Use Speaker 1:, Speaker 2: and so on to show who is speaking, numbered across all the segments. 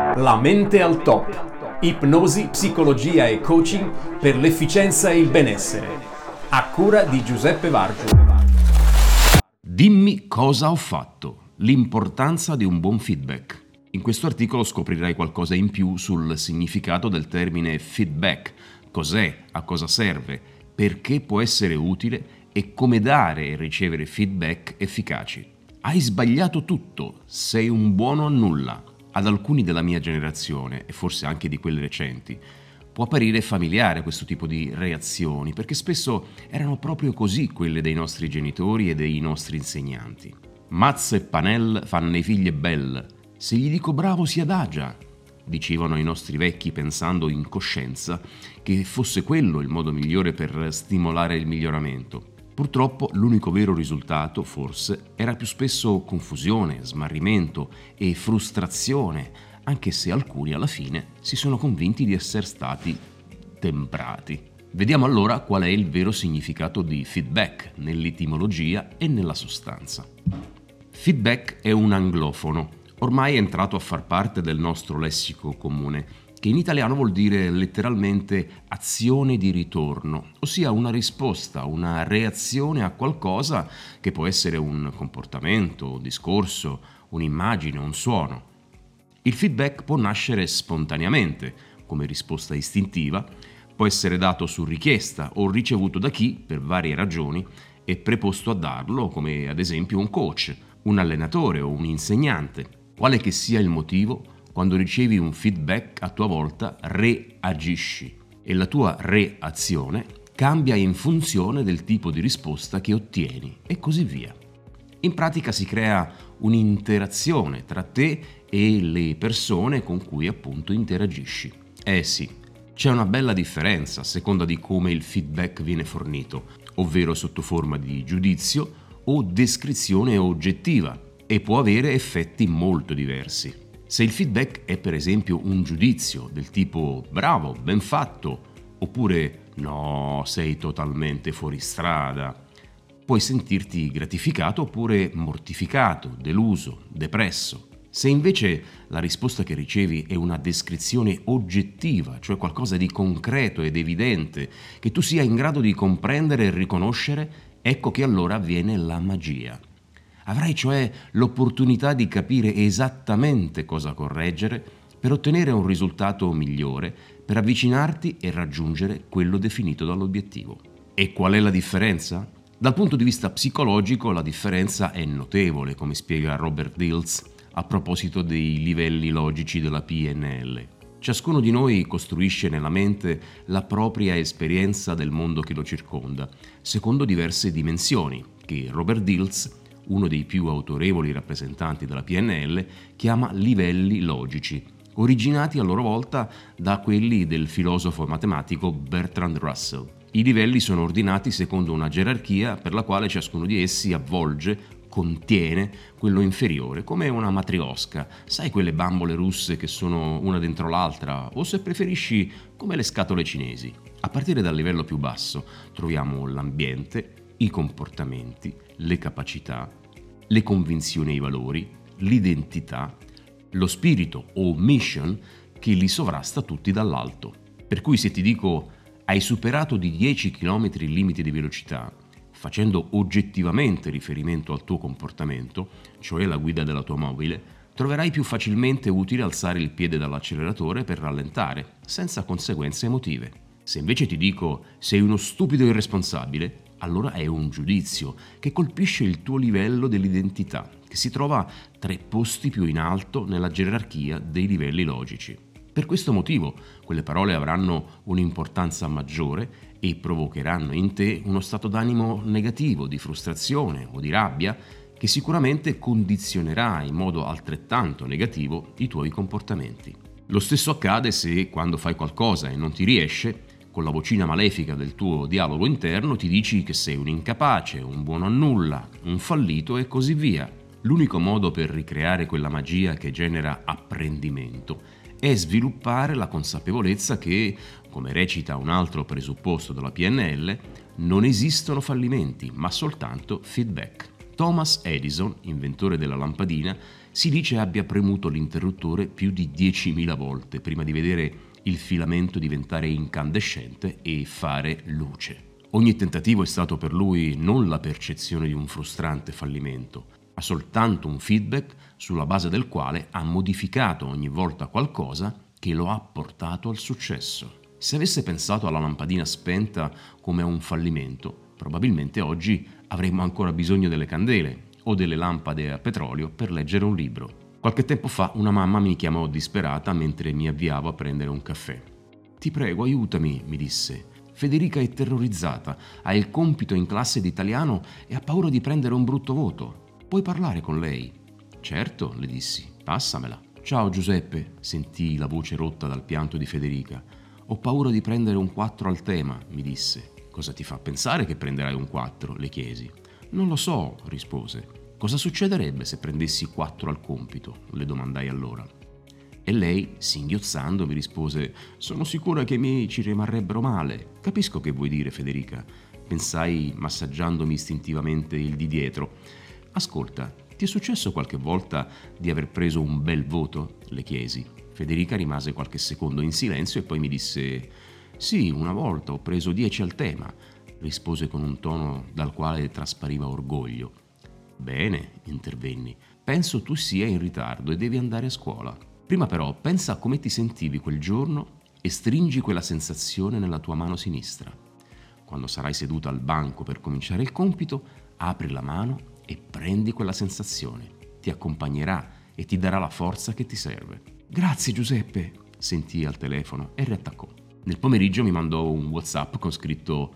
Speaker 1: La mente al top. Ipnosi, psicologia e coaching per l'efficienza e il benessere. A cura di Giuseppe Vargio.
Speaker 2: Dimmi cosa ho fatto. L'importanza di un buon feedback. In questo articolo scoprirai qualcosa in più sul significato del termine feedback. Cos'è, a cosa serve, perché può essere utile e come dare e ricevere feedback efficaci. Hai sbagliato tutto, sei un buono a nulla. Ad alcuni della mia generazione, e forse anche di quelle recenti, può apparire familiare questo tipo di reazioni, perché spesso erano proprio così quelle dei nostri genitori e dei nostri insegnanti. Mazza e Panel fanno i figli belle, se gli dico bravo si adagia, dicevano i nostri vecchi pensando in coscienza che fosse quello il modo migliore per stimolare il miglioramento. Purtroppo l'unico vero risultato, forse, era più spesso confusione, smarrimento e frustrazione, anche se alcuni alla fine si sono convinti di essere stati temprati. Vediamo allora qual è il vero significato di feedback nell'etimologia e nella sostanza. Feedback è un anglofono, ormai è entrato a far parte del nostro lessico comune, che in italiano vuol dire letteralmente azione di ritorno, ossia una risposta, una reazione a qualcosa che può essere un comportamento, un discorso, un'immagine, un suono. Il feedback può nascere spontaneamente, come risposta istintiva, può essere dato su richiesta o ricevuto da chi, per varie ragioni, è preposto a darlo, come ad esempio un coach, un allenatore o un insegnante. Quale che sia il motivo, quando ricevi un feedback a tua volta reagisci e la tua reazione cambia in funzione del tipo di risposta che ottieni e così via. In pratica si crea un'interazione tra te e le persone con cui appunto interagisci. Sì, c'è una bella differenza a seconda di come il feedback viene fornito, ovvero sotto forma di giudizio o descrizione oggettiva, e può avere effetti molto diversi. Se il feedback è per esempio un giudizio del tipo bravo, ben fatto, oppure no, sei totalmente fuori strada, puoi sentirti gratificato oppure mortificato, deluso, depresso. Se invece la risposta che ricevi è una descrizione oggettiva, cioè qualcosa di concreto ed evidente, che tu sia in grado di comprendere e riconoscere, ecco che allora avviene la magia. Avrai cioè l'opportunità di capire esattamente cosa correggere per ottenere un risultato migliore, per avvicinarti e raggiungere quello definito dall'obiettivo. E qual è la differenza? Dal punto di vista psicologico la differenza è notevole, come spiega Robert Dilts a proposito dei livelli logici della PNL. Ciascuno di noi costruisce nella mente la propria esperienza del mondo che lo circonda, secondo diverse dimensioni, che Robert Dilts, uno dei più autorevoli rappresentanti della PNL, chiama livelli logici, originati a loro volta da quelli del filosofo matematico Bertrand Russell. I livelli sono ordinati secondo una gerarchia per la quale ciascuno di essi avvolge, contiene quello inferiore, come una matriosca. Sai quelle bambole russe che sono una dentro l'altra, o se preferisci come le scatole cinesi. A partire dal livello più basso troviamo l'ambiente, i comportamenti, le capacità, le convinzioni e i valori, l'identità, lo spirito o mission che li sovrasta tutti dall'alto. Per cui se ti dico hai superato di 10 km il limite di velocità, facendo oggettivamente riferimento al tuo comportamento, cioè la guida della tua automobile, troverai più facilmente utile alzare il piede dall'acceleratore per rallentare, senza conseguenze emotive. Se invece ti dico sei uno stupido irresponsabile, allora è un giudizio che colpisce il tuo livello dell'identità, che si trova 3 posti più in alto nella gerarchia dei livelli logici. Per questo motivo, quelle parole avranno un'importanza maggiore e provocheranno in te uno stato d'animo negativo, di frustrazione o di rabbia, che sicuramente condizionerà in modo altrettanto negativo i tuoi comportamenti. Lo stesso accade se, quando fai qualcosa e non ti riesce, con la vocina malefica del tuo dialogo interno ti dici che sei un incapace, un buono a nulla, un fallito e così via. L'unico modo per ricreare quella magia che genera apprendimento è sviluppare la consapevolezza che, come recita un altro presupposto della PNL, non esistono fallimenti, ma soltanto feedback. Thomas Edison, inventore della lampadina, Si dice abbia premuto l'interruttore più di 10.000 volte prima di vedere il filamento diventare incandescente e fare luce. Ogni tentativo è stato per lui non la percezione di un frustrante fallimento, ma soltanto un feedback sulla base del quale ha modificato ogni volta qualcosa che lo ha portato al successo. Se avesse pensato alla lampadina spenta come a un fallimento, probabilmente oggi avremmo ancora bisogno delle candele o delle lampade a petrolio per leggere un libro. Qualche tempo fa una mamma mi chiamò disperata mentre mi avviavo a prendere un caffè. «Ti prego, aiutami», mi disse. «Federica è terrorizzata, ha il compito in classe di italiano e ha paura di prendere un brutto voto. Puoi parlare con lei?» «Certo», le dissi, «passamela». «Ciao Giuseppe», sentii la voce rotta dal pianto di Federica. «Ho paura di prendere un 4 al tema», mi disse. «Cosa ti fa pensare che prenderai un 4?» le chiesi. «Non lo so», rispose. «Cosa succederebbe se prendessi 4 al compito?» le domandai allora. E lei, singhiozzando, mi rispose: «Sono sicura che i miei ci rimarrebbero male». «Capisco che vuoi dire, Federica», pensai massaggiandomi istintivamente il di dietro. «Ascolta, ti è successo qualche volta di aver preso un bel voto?» le chiesi. Federica rimase qualche secondo in silenzio e poi mi disse: «Sì, una volta ho preso 10 al tema», rispose con un tono dal quale traspariva orgoglio. «Bene», intervenni, «penso tu sia in ritardo e devi andare a scuola. Prima però pensa a come ti sentivi quel giorno e stringi quella sensazione nella tua mano sinistra. Quando sarai seduta al banco per cominciare il compito, apri la mano e prendi quella sensazione. Ti accompagnerà e ti darà la forza che ti serve». «Grazie Giuseppe», sentii al telefono e riattaccò. Nel pomeriggio mi mandò un WhatsApp con scritto: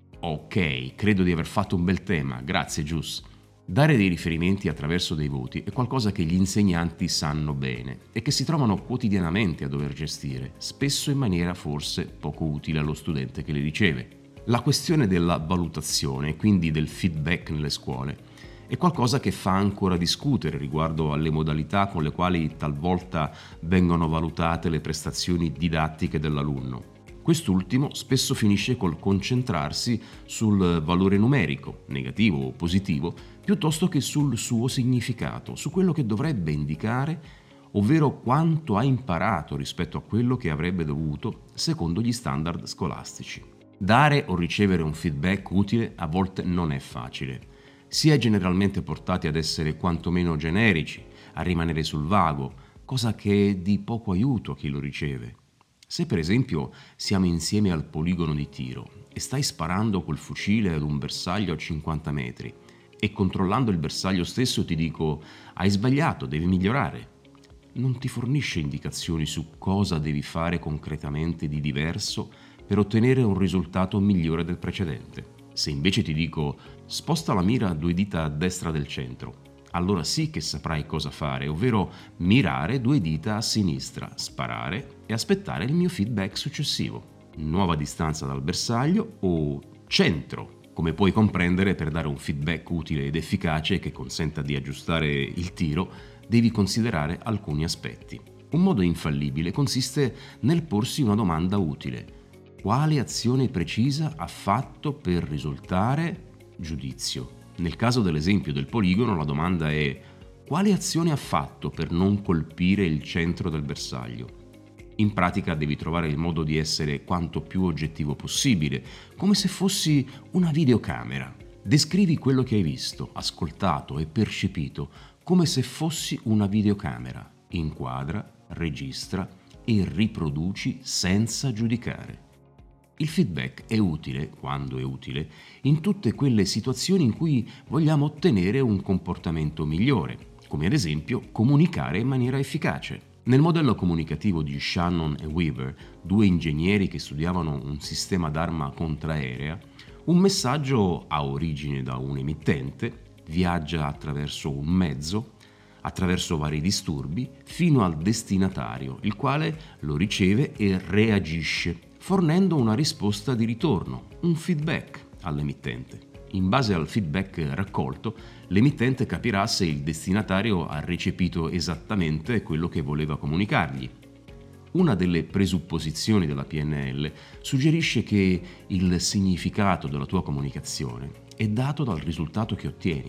Speaker 2: «Ok, credo di aver fatto un bel tema, grazie Gius». Dare dei riferimenti attraverso dei voti è qualcosa che gli insegnanti sanno bene e che si trovano quotidianamente a dover gestire, spesso in maniera forse poco utile allo studente che le riceve. La questione della valutazione, quindi del feedback nelle scuole, è qualcosa che fa ancora discutere riguardo alle modalità con le quali talvolta vengono valutate le prestazioni didattiche dell'alunno. Quest'ultimo spesso finisce col concentrarsi sul valore numerico, negativo o positivo, piuttosto che sul suo significato, su quello che dovrebbe indicare, ovvero quanto ha imparato rispetto a quello che avrebbe dovuto secondo gli standard scolastici. Dare o ricevere un feedback utile a volte non è facile. Si è generalmente portati ad essere quantomeno generici, a rimanere sul vago, cosa che è di poco aiuto a chi lo riceve. Se per esempio siamo insieme al poligono di tiro e stai sparando col fucile ad un bersaglio a 50 metri e controllando il bersaglio stesso ti dico: «Hai sbagliato, devi migliorare», non ti fornisce indicazioni su cosa devi fare concretamente di diverso per ottenere un risultato migliore del precedente. Se invece ti dico: «Sposta la mira a 2 dita a destra del centro», allora sì che saprai cosa fare, ovvero mirare 2 dita a sinistra, sparare e aspettare il mio feedback successivo. Nuova distanza dal bersaglio o centro. Come puoi comprendere, per dare un feedback utile ed efficace che consenta di aggiustare il tiro, devi considerare alcuni aspetti. Un modo infallibile consiste nel porsi una domanda utile. Quale azione precisa ha fatto per risultare? Giudizio. Nel caso dell'esempio del poligono, la domanda è: quale azione ha fatto per non colpire il centro del bersaglio? In pratica devi trovare il modo di essere quanto più oggettivo possibile, come se fossi una videocamera. Descrivi quello che hai visto, ascoltato e percepito come se fossi una videocamera. Inquadra, registra e riproduci senza giudicare. Il feedback è utile, quando è utile, in tutte quelle situazioni in cui vogliamo ottenere un comportamento migliore, come ad esempio comunicare in maniera efficace. Nel modello comunicativo di Shannon e Weaver, 2 ingegneri che studiavano un sistema d'arma contraerea, un messaggio ha origine da un emittente, viaggia attraverso un mezzo, attraverso vari disturbi, fino al destinatario, il quale lo riceve e reagisce, fornendo una risposta di ritorno, un feedback all'emittente. In base al feedback raccolto, l'emittente capirà se il destinatario ha recepito esattamente quello che voleva comunicargli. Una delle presupposizioni della PNL suggerisce che il significato della tua comunicazione è dato dal risultato che ottieni.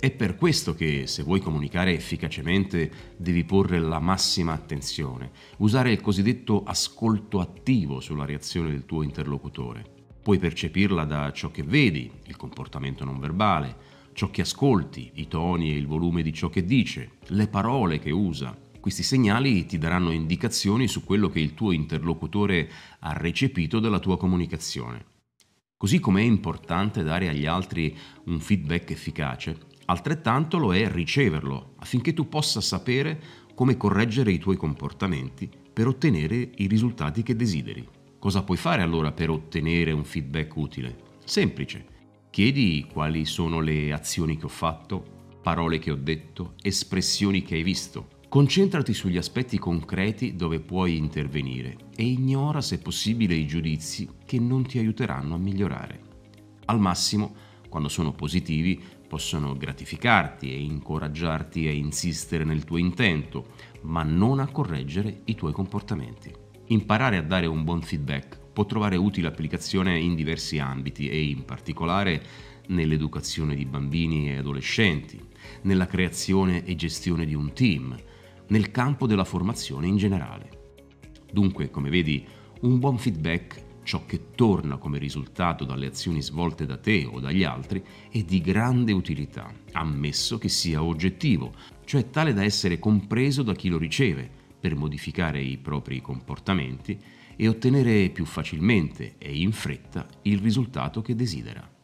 Speaker 2: È per questo che, se vuoi comunicare efficacemente, devi porre la massima attenzione, usare il cosiddetto ascolto attivo sulla reazione del tuo interlocutore. Puoi percepirla da ciò che vedi, il comportamento non verbale, ciò che ascolti, i toni e il volume di ciò che dice, le parole che usa. Questi segnali ti daranno indicazioni su quello che il tuo interlocutore ha recepito dalla tua comunicazione. Così come è importante dare agli altri un feedback efficace, altrettanto lo è riceverlo, affinché tu possa sapere come correggere i tuoi comportamenti per ottenere i risultati che desideri. Cosa puoi fare allora per ottenere un feedback utile? Semplice. Chiedi quali sono le azioni che ho fatto, parole che ho detto, espressioni che hai visto. Concentrati sugli aspetti concreti dove puoi intervenire e ignora se possibile i giudizi che non ti aiuteranno a migliorare. Al massimo, quando sono positivi, possono gratificarti e incoraggiarti a insistere nel tuo intento, ma non a correggere i tuoi comportamenti. Imparare a dare un buon feedback può trovare utile applicazione in diversi ambiti e in particolare nell'educazione di bambini e adolescenti, nella creazione e gestione di un team, nel campo della formazione in generale. Dunque, come vedi, un buon feedback, ciò che torna come risultato dalle azioni svolte da te o dagli altri, è di grande utilità, ammesso che sia oggettivo, cioè tale da essere compreso da chi lo riceve, per modificare i propri comportamenti e ottenere più facilmente e in fretta il risultato che desidera.